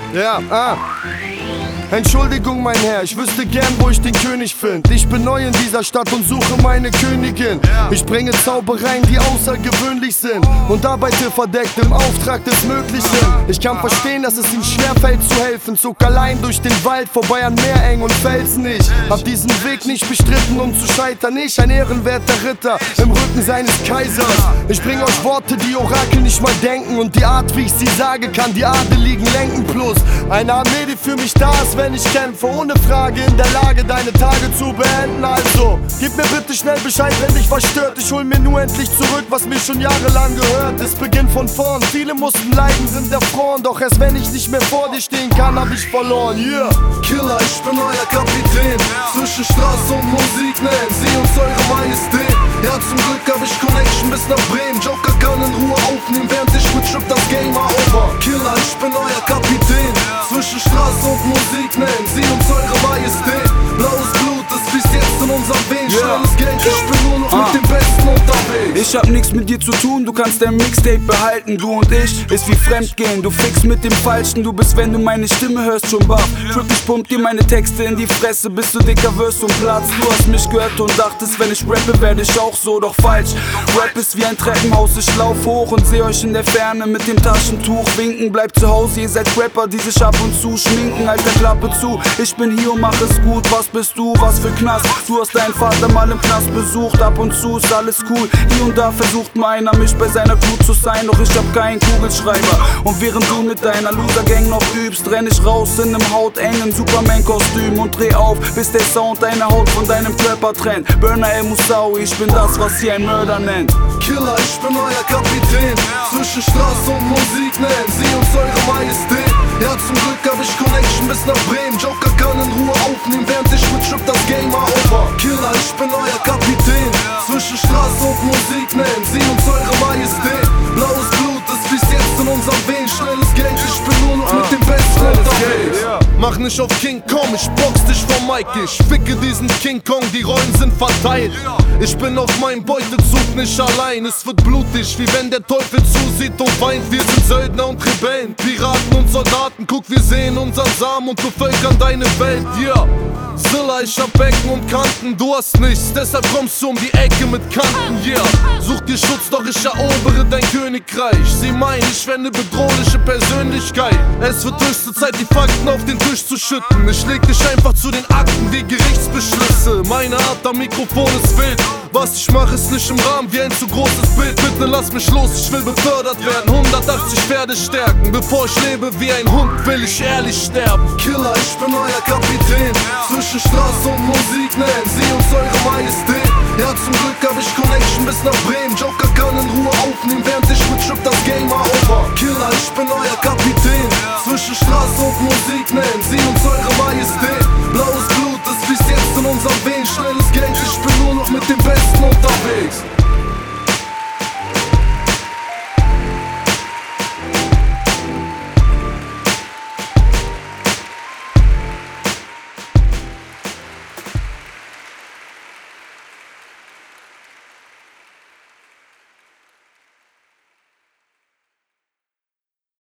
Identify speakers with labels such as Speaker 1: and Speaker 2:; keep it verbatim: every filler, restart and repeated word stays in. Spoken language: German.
Speaker 1: Ja, ah. Entschuldigung, mein Herr, ich wüsste gern, wo ich den König find. Ich bin neu in dieser Stadt und suche meine Königin. Ich bringe Zaubereien, die außergewöhnlich sind und arbeite verdeckt im Auftrag des Möglichen. Ich kann verstehen, dass es ihm schwerfällt zu helfen. Zog allein durch den Wald, vorbei an Meereng und Felsen. Ich hab diesen Weg nicht bestritten, um zu scheitern. Ich, ein ehrenwerter Ritter im Rücken seines Kaisers. Ich bring euch Worte, die Orakel nicht mal denken, und die Art, wie ich sie sage, kann die Adeligen lenken. Plus eine Armee, die für mich da ist, wenn ich kämpfe, ohne Frage in der Lage, deine Tage zu beenden. Also, gib mir bitte schnell Bescheid, wenn dich was stört. Ich hol mir nur endlich zurück, was mir schon jahrelang gehört. Es beginnt von vorn, viele mussten leiden, sind erfroren. Doch erst wenn ich nicht mehr vor dir stehen kann, hab ich verloren, yeah.
Speaker 2: Killer, ich bin euer Kapitän. Zwischen Straße und Musik nennen Sie uns eure Majestät. Ja, zum Glück hab ich Connection bis nach Bremen. Joker kann in Ruhe aufnehmen, während ich mit Trip das Game over. Killer, ich bin euer Kapitän. Zwischen Straße und Musik nennen Sie uns eure Majestät. Blaues Blut ist bis jetzt in unserem Venen. Schnelles Geld, ich bin nur noch mit dem Besten unterwegs.
Speaker 3: Ich hab nix mit dir zu tun, du kannst dein Mixtape behalten. Du und ich ist wie Fremdgehen, du fix mit dem Falschen. Du bist, wenn du meine Stimme hörst, schon baff. Trip, ich pump dir meine Texte in die Fresse, bis du dicker wirst und platzt. Du hast mich gehört und dachtest, wenn ich rappe, werde ich auch so, doch falsch. Rap ist wie ein Treppenhaus, ich lauf hoch und seh euch in der Ferne mit dem Taschentuch winken. Bleibt zu Hause, ihr seid Rapper, die sich ab und zu schminken. Alter, Klappe zu, ich bin hier und mach es gut. Was bist du, was für Knast? Du hast deinen Vater mal im Knast besucht. Ab und zu ist alles cool, hier und da versucht meiner, mich bei seiner Crew zu sein. Doch ich hab keinen Kugelschreiber. Und während du mit deiner Loser-Gang noch übst, renn ich raus in nem hautengen Superman-Kostüm und dreh auf, bis der Sound deine Haut von deinem Körper trennt. Burner El Moussaoui, ich bin das, was sie ein Mörder nennt.
Speaker 2: Killer, ich bin euer Kapitän. Zwischen Straße und Musik nennen Sie uns eure Majestät. Ja, zum Glück hab ich Connection bis nach Bremen. Joker kann in Ruhe aufnehmen, während ich mit Trip das Game over. Killer, ich bin euer Kapitän. Zwischen Straße und Musik nennen Sie uns eure Majestät. Blaues Blut ist bis jetzt in unserem Venen. Schnelles Geld, ich bin nur noch mit dem Besten unterwegs.
Speaker 1: Mach nicht auf King Kong, ich box dich vor Mike. Ich ficke diesen King Kong, die Rollen sind verteilt. Ich bin auf meinem Beutezug nicht allein. Es wird blutig, wie wenn der Teufel zusieht und weint. Wir sind Söldner und Rebellen, Piraten und Soldaten. Guck, wir sehen unseren Samen und bevölkern deine Welt, yeah. Zilla, ich hab Ecken und Kanten, du hast nichts, deshalb kommst du um die Ecke mit Kanten, yeah. Such dir Schutz, doch ich erobere dein Königreich. Sie meinen, ich wär ne bedrohliche Persönlichkeit. Es wird höchste Zeit, die Fakten auf den Tisch zu schütten. Ich leg dich einfach zu den Akten wie Gerichtsbeschlüsse. Meine Art am Mikrofon ist wild. Was ich mach, ist nicht im Rahmen wie ein zu großes Bild. Bitte lass mich los, ich will befördert werden. hundertachtzig Pferde stärken. Bevor ich lebe wie ein Hund, will ich ehrlich sterben.
Speaker 2: Killer, ich bin euer Kapitän. Zwischen Straße und Musik nennen Sie uns eure Majestät. Ja, zum Glück hab ich Connection bis nach Bremen. Joker kann in Ruhe aufnehmen, während ich mit Trip das Game over. Killer, ich bin euer Kapitän. Zwischen Straße und Musik nennen Sie uns eure Majestät. Blaues Blut